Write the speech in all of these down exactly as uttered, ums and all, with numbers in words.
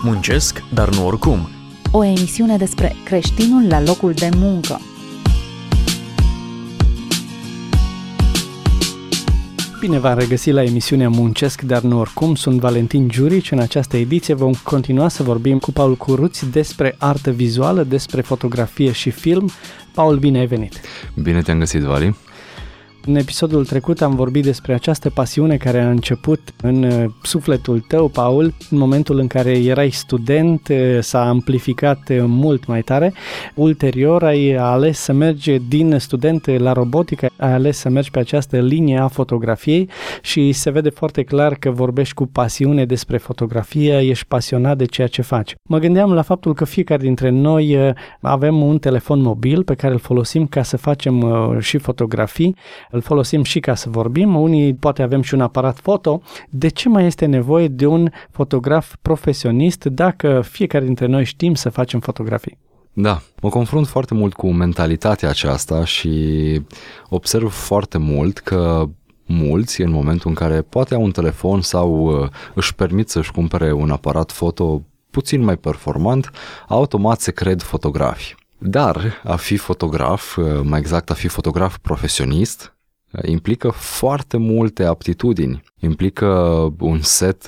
Muncesc, dar nu oricum. O emisiune despre creștinul la locul de muncă. Bine v-am regăsit la emisiunea Muncesc, dar nu oricum. Sunt Valentin Giurici. În această ediție vom continua să vorbim cu Paul Curuț despre artă vizuală, despre fotografie și film. Paul, bine ai venit! Bine te-am găsit, Vali! În episodul trecut am vorbit despre această pasiune care a început în sufletul tău, Paul, în momentul în care erai student, s-a amplificat mult mai tare. Ulterior ai ales să mergi din student la robotică, ai ales să mergi pe această linie a fotografiei și se vede foarte clar că vorbești cu pasiune despre fotografie, ești pasionat de ceea ce faci. Mă gândeam la faptul că fiecare dintre noi avem un telefon mobil pe care îl folosim ca să facem și fotografii, îl folosim și ca să vorbim, unii poate avem și un aparat foto. De ce mai este nevoie de un fotograf profesionist dacă fiecare dintre noi știm să facem fotografii? Da, mă confrunt foarte mult cu mentalitatea aceasta și observ foarte mult că mulți, în momentul în care poate au un telefon sau își permit să-și cumpere un aparat foto puțin mai performant, automat se cred fotografi. Dar a fi fotograf, mai exact a fi fotograf profesionist, implică foarte multe aptitudini, implică un set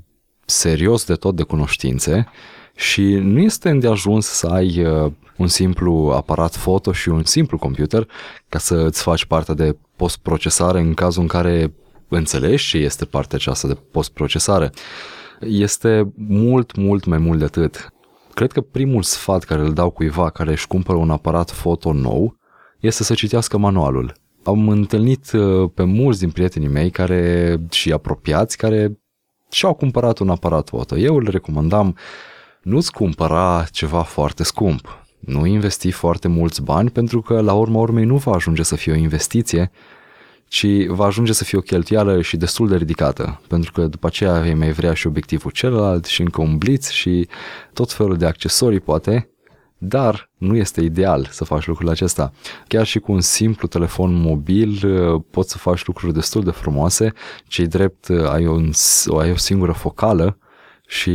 serios de tot de cunoștințe și nu este îndeajuns să ai un simplu aparat foto și un simplu computer ca să îți faci partea de post-procesare în cazul în care înțelegi ce este partea aceasta de post-procesare. Este mult, mult mai mult de atât. Cred că primul sfat care îl dau cuiva care își cumpără un aparat foto nou este să citească manualul. Am întâlnit pe mulți din prietenii mei care și apropiați care și-au cumpărat un aparat foto. Eu îl recomandam, nu-ți cumpăra ceva foarte scump, nu investi foarte mulți bani pentru că la urma urmei nu va ajunge să fie o investiție, ci va ajunge să fie o cheltuială și destul de ridicată, pentru că după aceea vei mai vrea și obiectivul celălalt și încă un blitz și tot felul de accesorii poate, dar nu este ideal să faci lucrul acesta. Chiar și cu un simplu telefon mobil poți să faci lucruri destul de frumoase, ce-i drept ai, un, ai o singură focală și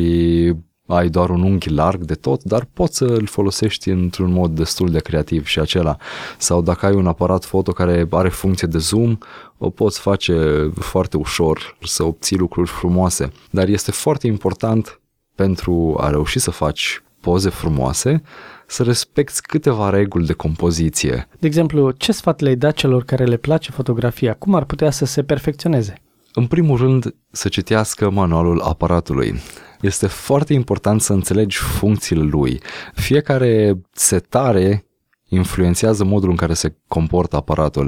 ai doar un unghi larg de tot, dar poți să îl folosești într-un mod destul de creativ și acela. Sau dacă ai un aparat foto care are funcție de zoom, o poți face foarte ușor să obții lucruri frumoase. Dar este foarte important pentru a reuși să faci poze frumoase, să respecti câteva reguli de compoziție. De exemplu, ce sfat le-ai dat celor care le place fotografia? Cum ar putea să se perfecționeze? În primul rând, să citească manualul aparatului. Este foarte important să înțelegi funcțiile lui. Fiecare setare influențează modul în care se comportă aparatul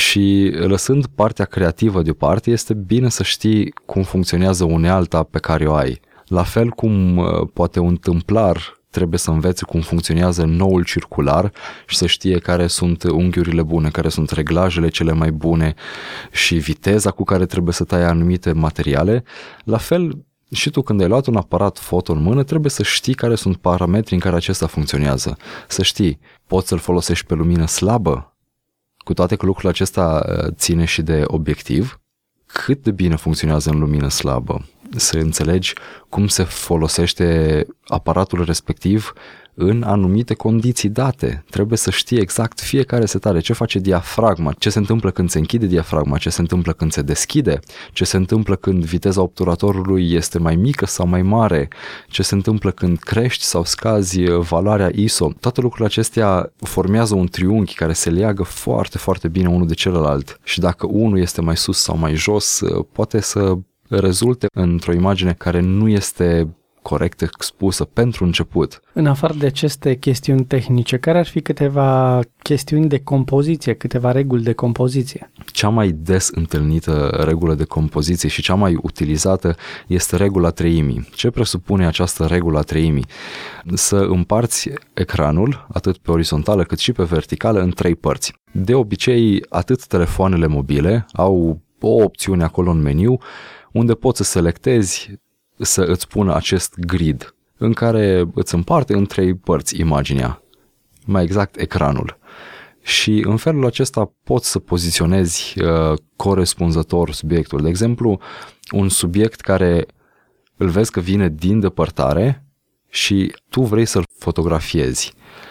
și lăsând partea creativă deoparte, este bine să știi cum funcționează unealta pe care o ai. La fel cum poate un tâmplar trebuie să învețe cum funcționează noul circular și să știe care sunt unghiurile bune, care sunt reglajele cele mai bune și viteza cu care trebuie să tai anumite materiale. La fel, și tu când ai luat un aparat foto în mână, trebuie să știi care sunt parametrii în care acesta funcționează. Să știi, poți să-l folosești pe lumină slabă, cu toate că lucrul acesta ține și de obiectiv, cât de bine funcționează în lumină slabă. Să înțelegi cum se folosește aparatul respectiv în anumite condiții date. Trebuie să știi exact fiecare setare, ce face diafragma, ce se întâmplă când se închide diafragma, ce se întâmplă când se deschide, ce se întâmplă când viteza obturatorului este mai mică sau mai mare, ce se întâmplă când crești sau scazi valoarea I S O. Toate lucrurile acestea formează un triunghi care se leagă foarte, foarte bine unul de celălalt și dacă unul este mai sus sau mai jos, poate să rezulte într-o imagine care nu este corect expusă pentru început. În afară de aceste chestiuni tehnice, care ar fi câteva chestiuni de compoziție, câteva reguli de compoziție? Cea mai des întâlnită regulă de compoziție și cea mai utilizată este regula treimii. Ce presupune această regulă a treimii? Să împarți ecranul, atât pe orizontală cât și pe verticală, în trei părți. De obicei, atât telefoanele mobile au o opțiune acolo în meniu unde poți să selectezi să îți pună acest grid în care îți împarte în trei părți imaginea, mai exact ecranul. Și în felul acesta poți să poziționezi uh, corespunzător subiectul. De exemplu, un subiect care îl vezi că vine din depărtare, și tu vrei să-l fotografiezi.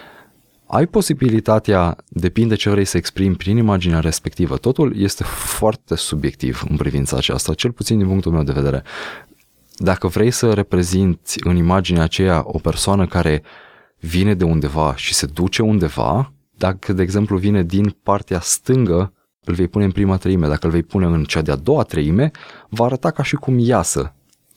Ai posibilitatea, depinde ce vrei să exprimi prin imaginea respectivă. Totul este foarte subiectiv în privința aceasta, cel puțin din punctul meu de vedere. Dacă vrei să reprezinți în imaginea aceea o persoană care vine de undeva și se duce undeva, dacă, de exemplu, vine din partea stângă, îl vei pune în prima treime. Dacă îl vei pune în cea de-a doua treime, va arăta ca și cum iasă.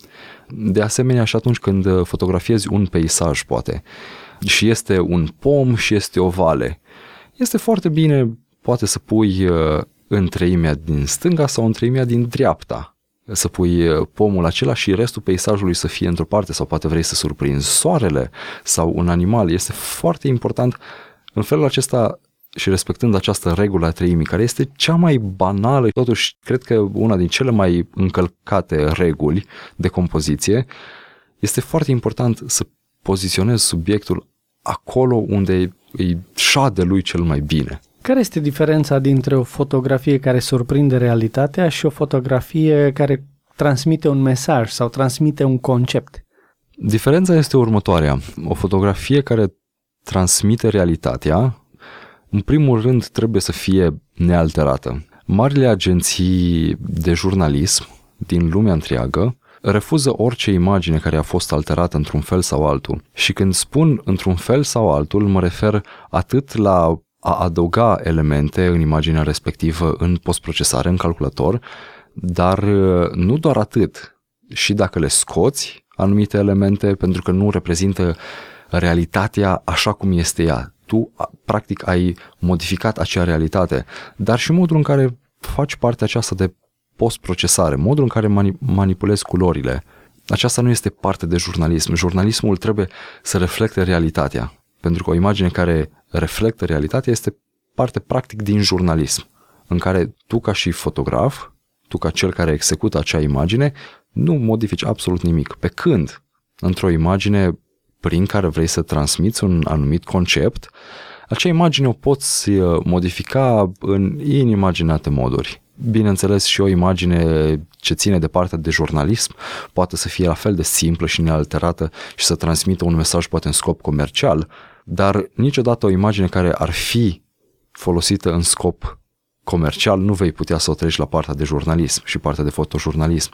De asemenea, și atunci când fotografiezi un peisaj, poate, și este un pom și este o vale, este foarte bine, poate să pui în treimea din stânga sau în treimea din dreapta. Să pui pomul acela și restul peisajului să fie într-o parte, sau poate vrei să surprinzi soarele sau un animal. Este foarte important în felul acesta și respectând această regulă a treimii, care este cea mai banală, totuși cred că una din cele mai încălcate reguli de compoziție, este foarte important să poziționezi subiectul acolo unde îi șade lui cel mai bine. Care este diferența dintre o fotografie care surprinde realitatea și o fotografie care transmite un mesaj sau transmite un concept? Diferența este următoarea. O fotografie care transmite realitatea, în primul rând, trebuie să fie nealterată. Marile agenții de jurnalism din lumea întreagă refuză orice imagine care a fost alterată într-un fel sau altul. Și când spun într-un fel sau altul, mă refer atât la a adăuga elemente în imaginea respectivă în postprocesare, în calculator, dar nu doar atât. Și dacă le scoți anumite elemente, pentru că nu reprezintă realitatea așa cum este ea, tu practic ai modificat acea realitate, dar și modul în care faci partea aceasta de postprocesare, modul în care mani- manipulezi culorile. Aceasta nu este parte de jurnalism. Jurnalismul trebuie să reflecte realitatea, pentru că o imagine care reflectă realitatea este parte practic din jurnalism, în care tu ca și fotograf, tu ca cel care execută acea imagine, nu modifici absolut nimic. Pe când, într-o imagine prin care vrei să transmiți un anumit concept, acea imagine o poți modifica în inimaginate moduri. Bineînțeles, și o imagine ce ține de partea de jurnalism poate să fie la fel de simplă și nealterată și să transmită un mesaj poate în scop comercial, dar niciodată o imagine care ar fi folosită în scop comercial nu vei putea să o treci la partea de jurnalism și partea de fotojurnalism.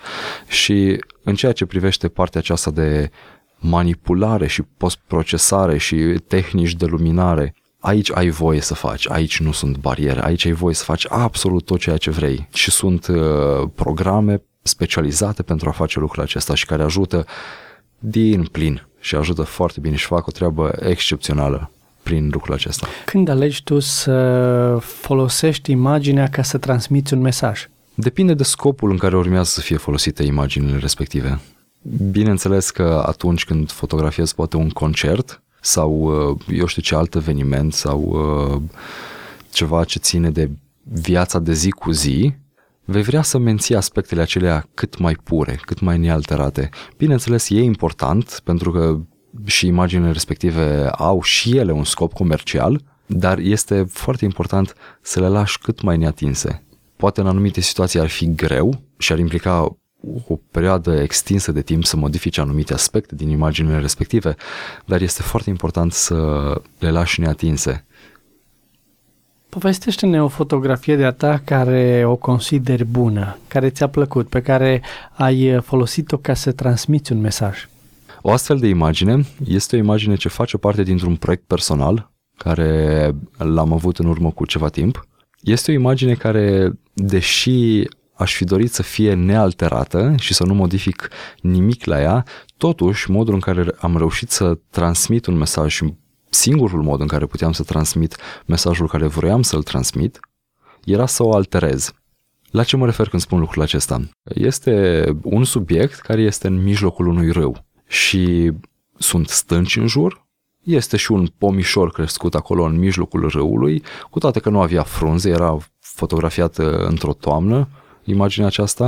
Și în ceea ce privește partea aceasta de manipulare și postprocesare și tehnici de luminare, aici ai voie să faci, aici nu sunt bariere, aici ai voie să faci absolut tot ceea ce vrei și sunt uh, programe specializate pentru a face lucrul acesta și care ajută din plin și ajută foarte bine și fac o treabă excepțională prin lucrul acesta. Când alegi tu să folosești imaginea ca să transmiți un mesaj? Depinde de scopul în care urmează să fie folosite imaginile respective. Bineînțeles că atunci când fotografiezi poate un concert sau eu știu ce alt eveniment sau ceva ce ține de viața de zi cu zi, vei vrea să menții aspectele acelea cât mai pure, cât mai nealterate. Bineînțeles, e important pentru că și imaginile respective au și ele un scop comercial, dar este foarte important să le lași cât mai neatinse. Poate în anumite situații ar fi greu și ar implica o perioadă extinsă de timp să modifici anumite aspecte din imaginile respective, dar este foarte important să le lași neatinse. Povestește-ne o fotografie de-a ta care o consideri bună, care ți-a plăcut, pe care ai folosit-o ca să transmiți un mesaj. O astfel de imagine este o imagine ce face parte dintr-un proiect personal care l-am avut în urmă cu ceva timp. Este o imagine care, deși aș fi dorit să fie nealterată și să nu modific nimic la ea, totuși modul în care am reușit să transmit un mesaj și singurul mod în care puteam să transmit mesajul care vroiam să-l transmit era să o alterez. La ce mă refer când spun lucrul acesta? Este un subiect care este în mijlocul unui râu și sunt stânci în jur, este și un pomișor crescut acolo în mijlocul râului, cu toate că nu avea frunze, era fotografiată într-o toamnă, imaginea aceasta,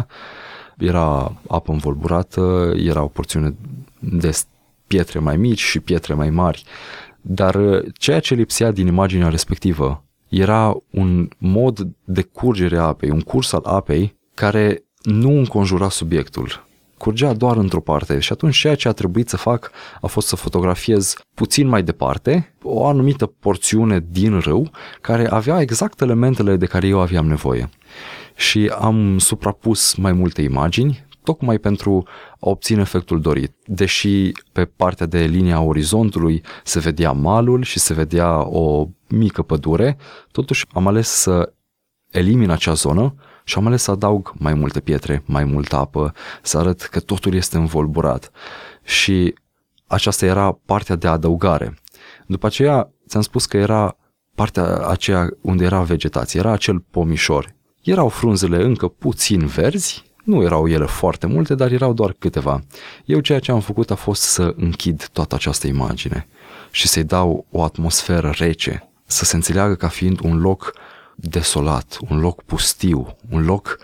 era apă învolburată, era o porțiune de pietre mai mici și pietre mai mari, dar ceea ce lipsea din imaginea respectivă era un mod de curgere a apei, un curs al apei care nu înconjura subiectul. curgea doar într-o parte și atunci ceea ce a trebuit să fac a fost să fotografiez puțin mai departe o anumită porțiune din râu care avea exact elementele de care eu aveam nevoie. Și am suprapus mai multe imagini, tocmai pentru a obține efectul dorit. Deși pe partea de linia orizontului se vedea malul și se vedea o mică pădure, totuși am ales să elimin acea zonă și am ales să adaug mai multe pietre, mai multă apă, să arăt că totul este învolburat. Și aceasta era partea de adăugare. După aceea ți-am spus că era partea aceea unde era vegetație, era acel pomișor. Erau frunzele încă puțin verzi, nu erau ele foarte multe, dar erau doar câteva. Eu ceea ce am făcut a fost să închid toată această imagine și să-i dau o atmosferă rece, să se înțeleagă ca fiind un loc desolat, un loc pustiu, un loc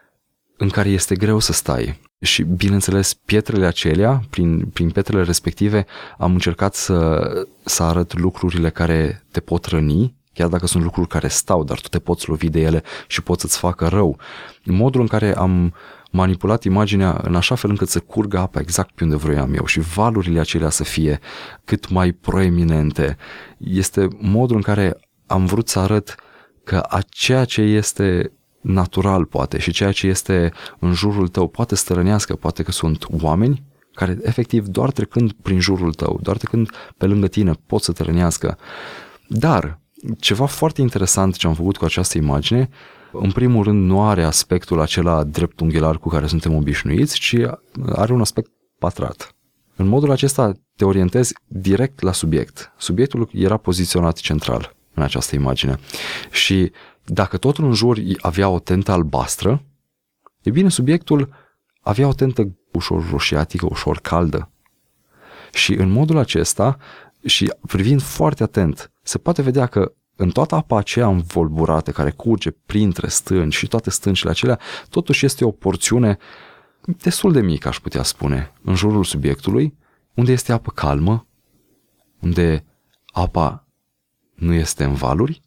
în care este greu să stai. Și bineînțeles, pietrele acelea, prin, prin pietrele respective, am încercat să, să arăt lucrurile care te pot răni, chiar dacă sunt lucruri care stau, dar tu te poți lovi de ele și poți să-ți facă rău. Modul în care am manipulat imaginea în așa fel încât să curgă apa exact pe unde vroiam eu și valurile acelea să fie cât mai proeminente, este modul în care am vrut să arăt că a ceea ce este natural poate și ceea ce este în jurul tău poate să te rănească, poate că sunt oameni care efectiv doar trecând prin jurul tău, doar trecând pe lângă tine pot să te rănească. Dar ceva foarte interesant ce am făcut cu această imagine, în primul rând nu are aspectul acela dreptunghiular cu care suntem obișnuiți, ci are un aspect pătrat. În modul acesta te orientezi direct la subiect. Subiectul era poziționat central în această imagine. Și dacă totul în jur avea o tentă albastră, e bine, subiectul avea o tentă ușor roșiatică, ușor caldă. Și în modul acesta, și privind foarte atent, se poate vedea că în toată apa aceea învolburată care curge printre stânci și toate stâncile acelea, totuși este o porțiune destul de mică, aș putea spune, în jurul subiectului, unde este apă calmă, unde apa nu este în valuri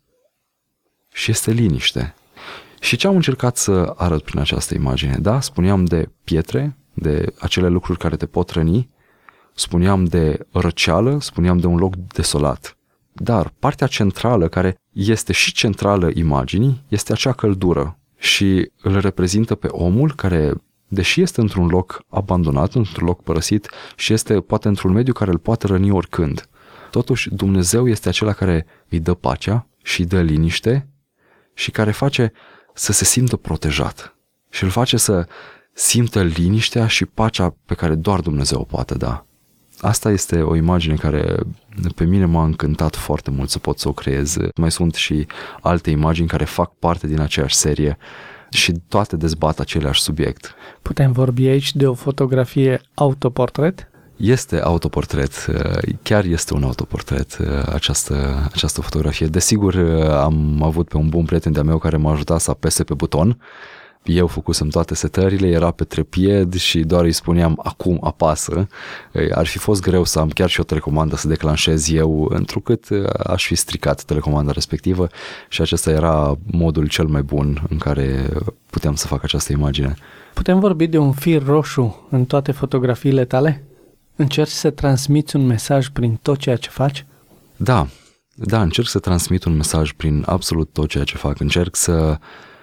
și este liniște. Și ce am încercat să arăt prin această imagine? Da, spuneam de pietre, de acele lucruri care te pot răni, spuneam de răceală, spuneam de un loc desolat. Dar partea centrală, care este și centrală imaginii, este acea căldură și îl reprezintă pe omul care, deși este într-un loc abandonat, într-un loc părăsit și este poate într-un mediu care îl poate răni oricând, totuși Dumnezeu este acela care îi dă pacea și îi dă liniște și care face să se simtă protejat și îl face să simtă liniștea și pacea pe care doar Dumnezeu o poate da. Asta este o imagine care pe mine m-a încântat foarte mult să pot să o creez. Mai sunt și alte imagini care fac parte din aceeași serie și toate dezbat același subiect. Putem vorbi aici de o fotografie autoportret? Este autoportret, chiar este un autoportret această, această fotografie. Desigur, am avut pe un bun prieten de-a meu care m-a ajutat să apese pe buton. Eu făcusem toate setările, era pe trepied și doar îi spuneam acum apasă. Ar fi fost greu să am chiar și o telecomandă să declanșez eu, întrucât aș fi stricat telecomanda respectivă și acesta era modul cel mai bun în care puteam să fac această imagine. Putem vorbi de un fir roșu în toate fotografiile tale? Încerci să transmiți un mesaj prin tot ceea ce faci? Da, da, încerc să transmit un mesaj prin absolut tot ceea ce fac. Încerc să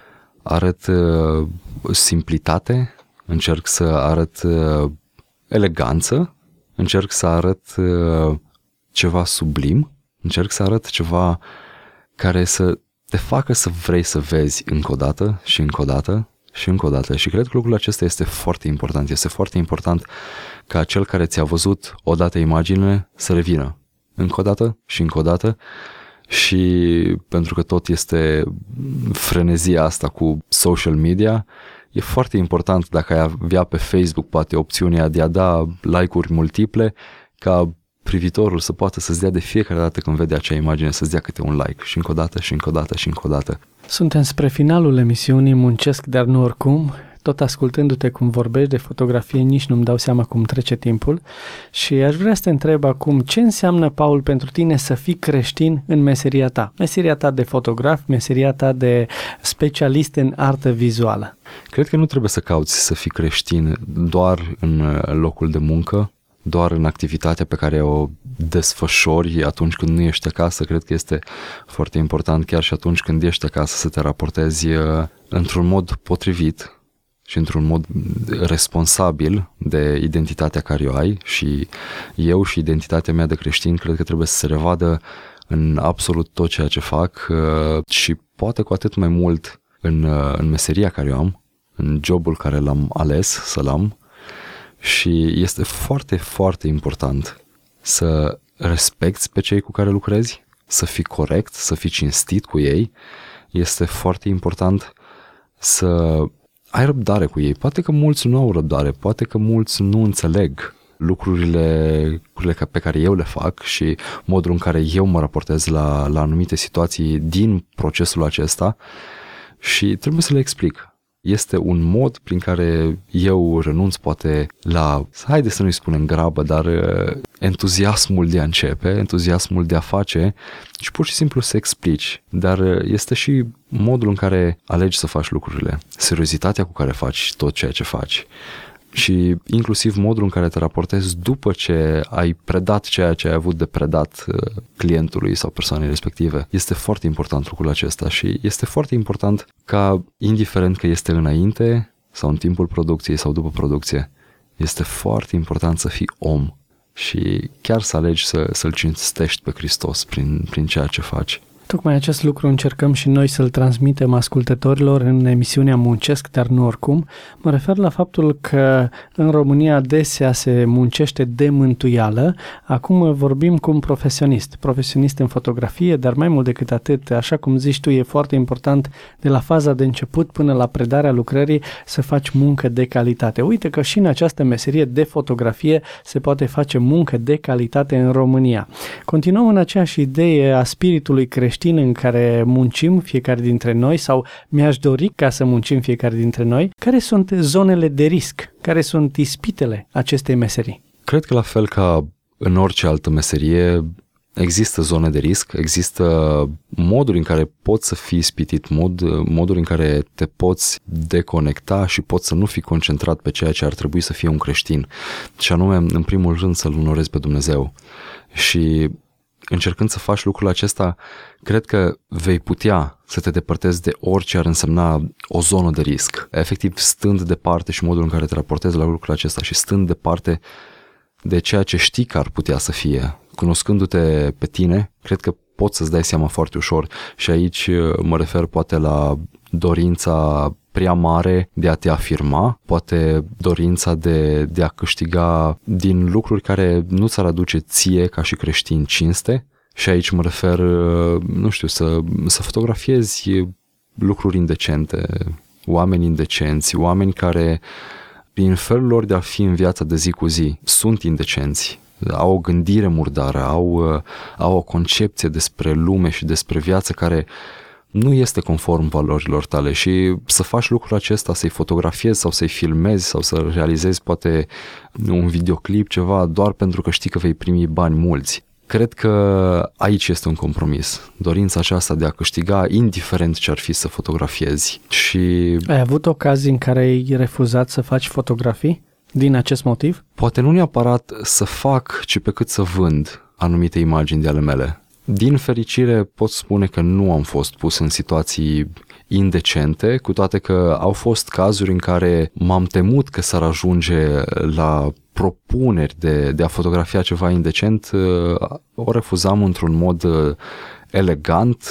arăt uh, simplitate, încerc să arăt uh, eleganță, încerc să arăt uh, ceva sublim, încerc să arăt ceva care să te facă să vrei să vezi încă o dată și încă o dată și încă o dată. Și cred că lucrul acesta este foarte important. Este foarte important ca cel care ți-a văzut odată imaginile să revină încă o dată și încă o dată. Și pentru că tot este frenezia asta cu social media, e foarte important dacă ai avea pe Facebook poate opțiunea de a da like-uri multiple, ca privitorul să poată să-ți dea de fiecare dată când vede acea imagine, să-ți dea câte un like și încă o dată și încă o dată și încă o dată. Suntem spre finalul emisiunii Muncesc, dar nu oricum. tot ascultându-te cum vorbești de fotografie, nici nu-mi dau seama cum trece timpul și aș vrea să te întreb acum, ce înseamnă, Paul, pentru tine să fii creștin în meseria ta? Meseria ta de fotograf, meseria ta de specialist în artă vizuală. Cred că nu trebuie să cauți să fii creștin doar în locul de muncă, doar în activitatea pe care o desfășori atunci când nu ești acasă. Cred că este foarte important chiar și atunci când ești acasă să te raportezi într-un mod potrivit și într-un mod responsabil de identitatea care o ai, și eu și identitatea mea de creștin cred că trebuie să se revadă în absolut tot ceea ce fac și poate cu atât mai mult în, în meseria care o am, în jobul care l-am ales să-l am. Și este foarte, foarte important să respecti pe cei cu care lucrezi, să fii corect, să fii cinstit cu ei. Este foarte important să ai răbdare cu ei. Poate că mulți nu au răbdare, poate că mulți nu înțeleg lucrurile, lucrurile pe care eu le fac și modul în care eu mă raportez la, la anumite situații din procesul acesta și trebuie să le explic. Este un mod prin care eu renunț poate la, haide să nu-i spunem grabă, dar entuziasmul de a începe, entuziasmul de a face și pur și simplu să explici. Dar este și modul în care alegi să faci lucrurile, seriozitatea cu care faci tot ceea ce faci și inclusiv modul în care te raportezi după ce ai predat ceea ce ai avut de predat clientului sau persoanei respective. Este foarte important lucrul acesta și este foarte important ca, indiferent că este înainte sau în timpul producției sau după producție, este foarte important să fii om și chiar să alegi să, să-L cinstești pe Hristos prin, prin ceea ce faci. Tocmai acest lucru încercăm și noi să-l transmitem ascultătorilor în emisiunea Muncesc, dar nu oricum. Mă refer la faptul că în România adesea se muncește de mântuială. Acum vorbim cu un profesionist, profesionist în fotografie, dar mai mult decât atât, așa cum zici tu, e foarte important de la faza de început până la predarea lucrării să faci muncă de calitate. Uite că și în această meserie de fotografie se poate face muncă de calitate în România. Continuăm în aceeași idee a spiritului creștin în care muncim fiecare dintre noi sau mi-aș dori ca să muncim fiecare dintre noi. Care sunt zonele de risc? Care sunt ispitele acestei meserii? Cred că la fel ca în orice altă meserie există zone de risc, există moduri în care poți să fii ispitit, mod, moduri în care te poți deconecta și poți să nu fii concentrat pe ceea ce ar trebui să fie un creștin, și anume, în primul rând, să-L onorezi pe Dumnezeu. Și încercând să faci lucrul acesta, cred că vei putea să te depărtezi de orice ar însemna o zonă de risc. Efectiv, stând departe și modul în care te raportezi la lucrul acesta și stând departe de ceea ce știi că ar putea să fie, cunoscându-te pe tine, cred că poți să-ți dai seama foarte ușor. Și aici mă refer poate la dorința prea mare de a te afirma, poate dorința de, de a câștiga din lucruri care nu ți-ar aduce ție ca și creștin cinste. Și aici mă refer, nu știu, să, să fotografiezi lucruri indecente, oameni indecenți, oameni care, prin felul lor de a fi în viața de zi cu zi, sunt indecenți, au o gândire murdară, au, au o concepție despre lume și despre viață care nu este conform valorilor tale, și să faci lucrul acesta, să-i fotografiezi sau să-i filmezi sau să realizezi poate un videoclip, ceva, doar pentru că știi că vei primi bani mulți. Cred că aici este un compromis. Dorința aceasta de a câștiga, indiferent ce ar fi să fotografiezi. Și ai avut ocazii în care ai refuzat să faci fotografii din acest motiv? Poate nu neapărat să fac, ci pe cât să vând anumite imagini de ale mele. Din fericire pot spune că nu am fost pus în situații indecente, cu toate că au fost cazuri în care m-am temut că s-ar ajunge la propuneri de, de a fotografia ceva indecent. O refuzam într-un mod elegant,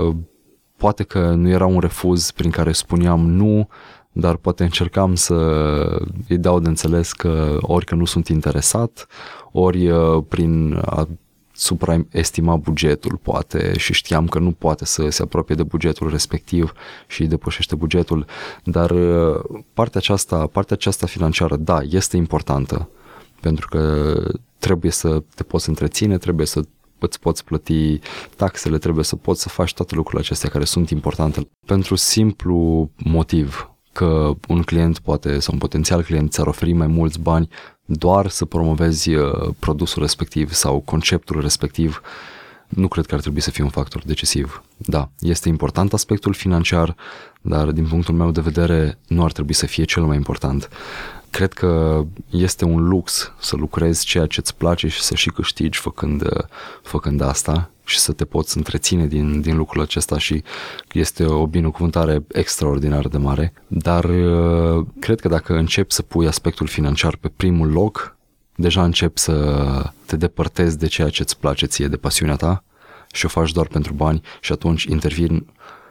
poate că nu era un refuz prin care spuneam nu, dar poate încercam să îi dau de înțeles că ori că nu sunt interesat, ori prin a supraestima bugetul, poate, și știam că nu poate să se apropie de bugetul respectiv și depășește bugetul, dar partea aceasta, partea aceasta financiară, da, este importantă, pentru că trebuie să te poți întreține, trebuie să îți poți plăti taxele, trebuie să poți să faci toate lucrurile acestea care sunt importante, pentru simplu motiv că un client poate, sau un potențial client ți-ar oferi mai mulți bani doar să promovezi produsul respectiv sau conceptul respectiv, nu cred că ar trebui să fie un factor decisiv. Da, este important aspectul financiar, dar din punctul meu de vedere nu ar trebui să fie cel mai important. Cred că este un lux să lucrezi ceea ce îți place și să și câștigi făcând, făcând asta și să te poți întreține din, din lucrul acesta și este o binecuvântare extraordinar de mare, dar cred că dacă începi să pui aspectul financiar pe primul loc, deja începi să te depărtezi de ceea ce îți place ție, de pasiunea ta și o faci doar pentru bani și atunci intervin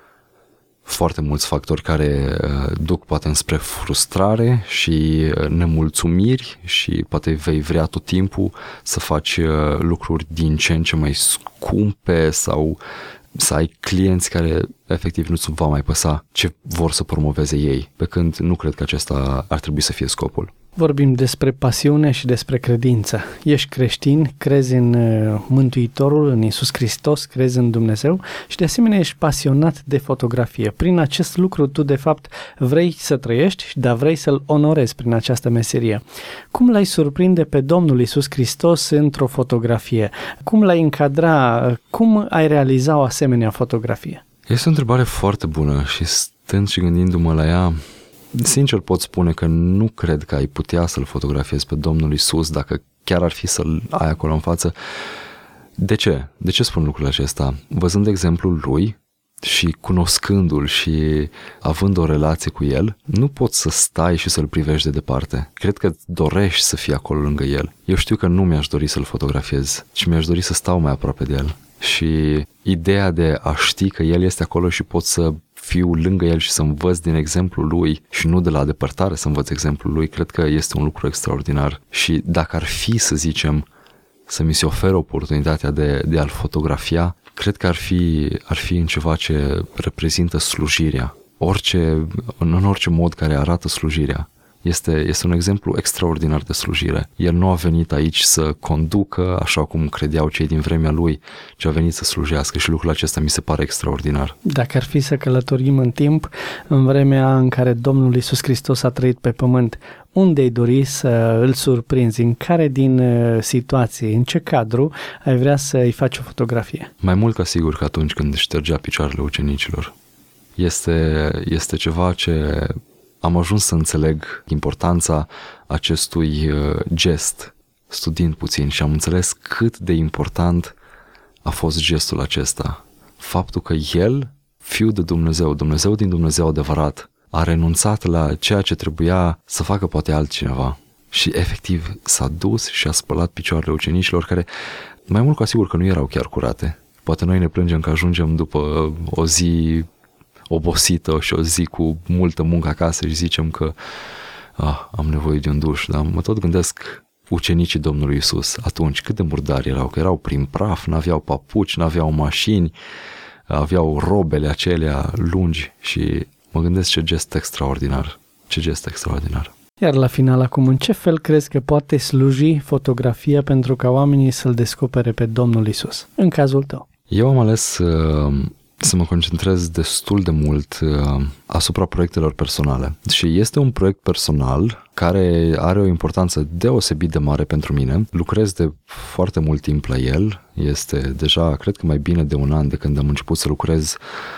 foarte mulți factori care duc poate înspre frustrare și nemulțumiri și poate vei vrea tot timpul să faci lucruri din ce în ce mai scumpe sau să ai clienți care efectiv nu-ți va mai păsa ce vor să promoveze ei, pe când nu cred că acesta ar trebui să fie scopul. Vorbim despre pasiune și despre credință. Ești creștin, crezi în Mântuitorul, în Iisus Hristos, crezi în Dumnezeu și de asemenea ești pasionat de fotografie. Prin acest lucru tu de fapt vrei să trăiești, dar vrei să-L onorezi prin această meserie. Cum l-ai surprinde pe Domnul Iisus Hristos într-o fotografie? Cum l-ai încadra? Cum ai realiza o asemenea fotografie? Este o întrebare foarte bună și stând și gândindu-mă la ea, sincer pot spune că nu cred că ai putea să-L fotografiezi pe Domnul Iisus dacă chiar ar fi să-L ai acolo în față. De ce? De ce spun lucrul acesta? Văzând exemplul Lui și cunoscându-L și având o relație cu El, nu poți să stai și să-L privești de departe. Cred că dorești să fii acolo lângă El. Eu știu că nu mi-aș dori să-L fotografiez, ci mi-aș dori să stau mai aproape de El. Și ideea de a ști că El este acolo și pot să fiu lângă El și să învăț din exemplul Lui și nu de la depărtare să învăț exemplul Lui, cred că este un lucru extraordinar. Și dacă ar fi, să zicem, să mi se oferă oportunitatea de, de a-L fotografia, cred că ar fi, ar fi în ceva ce reprezintă slujirea. Orice, în, în orice mod care arată slujirea. Este, este un exemplu extraordinar de slujire. El nu a venit aici să conducă așa cum credeau cei din vremea lui, ci a venit să slujească și lucrul acesta mi se pare extraordinar. Dacă ar fi să călătorim în timp, în vremea în care Domnul Iisus Hristos a trăit pe pământ, unde ai dori să îl surprinzi? În care din situații, în ce cadru ai vrea să îi faci o fotografie? Mai mult ca sigur că atunci când ștergea picioarele ucenicilor. Este, este ceva ce am ajuns să înțeleg importanța acestui gest studiind puțin și am înțeles cât de important a fost gestul acesta. Faptul că El, Fiul de Dumnezeu, Dumnezeu din Dumnezeu adevărat, a renunțat la ceea ce trebuia să facă poate altcineva și efectiv s-a dus și a spălat picioarele ucenicilor care mai mult ca sigur că nu erau chiar curate. Poate noi ne plângem că ajungem după o zi obosită și o zi cu multă muncă acasă și zicem că ah, am nevoie de un duș, dar mă tot gândesc ucenicii Domnului Iisus atunci cât de murdari erau, că erau prin praf, n-aveau papuci, n-aveau mașini, aveau robele acelea lungi și mă gândesc ce gest extraordinar, ce gest extraordinar. Iar la final acum, în ce fel crezi că poate sluji fotografia pentru ca oamenii să-L descopere pe Domnul Iisus, în cazul tău? Eu am ales uh, să mă concentrez destul de mult uh, asupra proiectelor personale. Și este un proiect personal care are o importanță deosebit de mare pentru mine. Lucrez de foarte mult timp la el. Este deja, cred că mai bine de un an de când am început să lucrez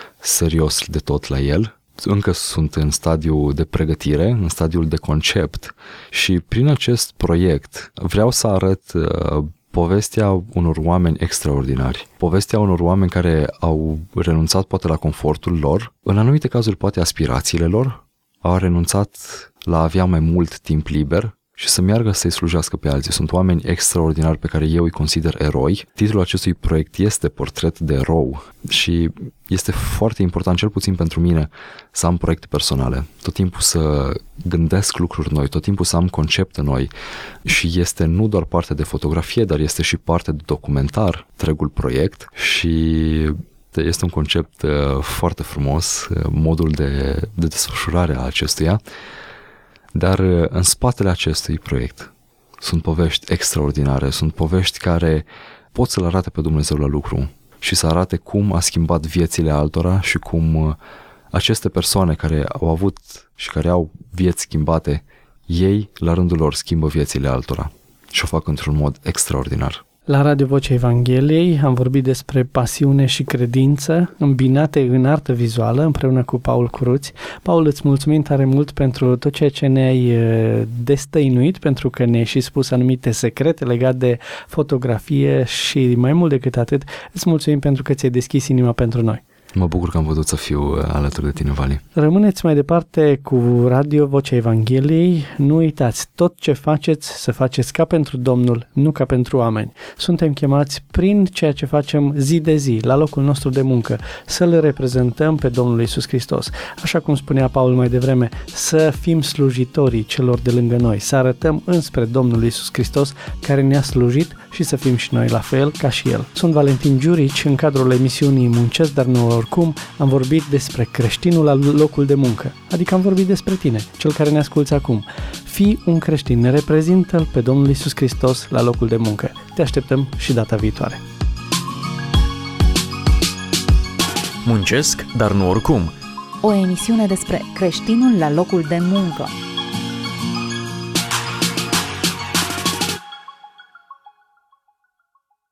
serios de tot la el. Încă sunt în stadiul de pregătire, în stadiul de concept și prin acest proiect vreau să arăt uh, povestea unor oameni extraordinari, povestea unor oameni care au renunțat poate la confortul lor, în anumite cazuri poate aspirațiile lor, au renunțat la a avea mai mult timp liber și să meargă să-i slujească pe alții. Sunt oameni extraordinari pe care eu îi consider eroi. Titlul acestui proiect este Portret de erou și este foarte important, cel puțin pentru mine, să am proiecte personale. Tot timpul să gândesc lucruri noi, tot timpul să am concepte noi și este nu doar parte de fotografie, dar este și parte de documentar, întregul proiect și este un concept foarte frumos, modul de, de desfășurare a acestuia. Dar în spatele acestui proiect sunt povești extraordinare, sunt povești care pot să-L arate pe Dumnezeu la lucru și să arate cum a schimbat viețile altora și cum aceste persoane care au avut și care au vieți schimbate, ei, la rândul lor, schimbă viețile altora și o fac într-un mod extraordinar. La Radio Vocea Evangheliei am vorbit despre pasiune și credință îmbinate în artă vizuală împreună cu Paul Curuț. Paul, îți mulțumim tare mult pentru tot ceea ce ne-ai destăinuit, pentru că ne-ai și spus anumite secrete legate de fotografie și mai mult decât atât, îți mulțumim pentru că ți-ai deschis inima pentru noi. Mă bucur că am putut să fiu alături de tine, Vali. Rămâneți mai departe cu Radio Vocea Evangheliei. Nu uitați, tot ce faceți, să faceți ca pentru Domnul, nu ca pentru oameni. Suntem chemați prin ceea ce facem zi de zi, la locul nostru de muncă, să-L reprezentăm pe Domnul Iisus Hristos. Așa cum spunea Paul mai devreme, să fim slujitorii celor de lângă noi, să arătăm înspre Domnul Iisus Hristos care ne-a slujit și să fim și noi la fel ca și El. Sunt Valentin Giurici, în cadrul emisiunii Muncesc, dar nu oricum, am vorbit despre creștinul la locul de muncă, adică am vorbit despre tine, cel care ne asculți acum. Fii un creștin, reprezintă-L pe Domnul Iisus Hristos la locul de muncă. Te așteptăm și data viitoare. Muncesc, dar nu oricum. O emisiune despre creștinul la locul de muncă.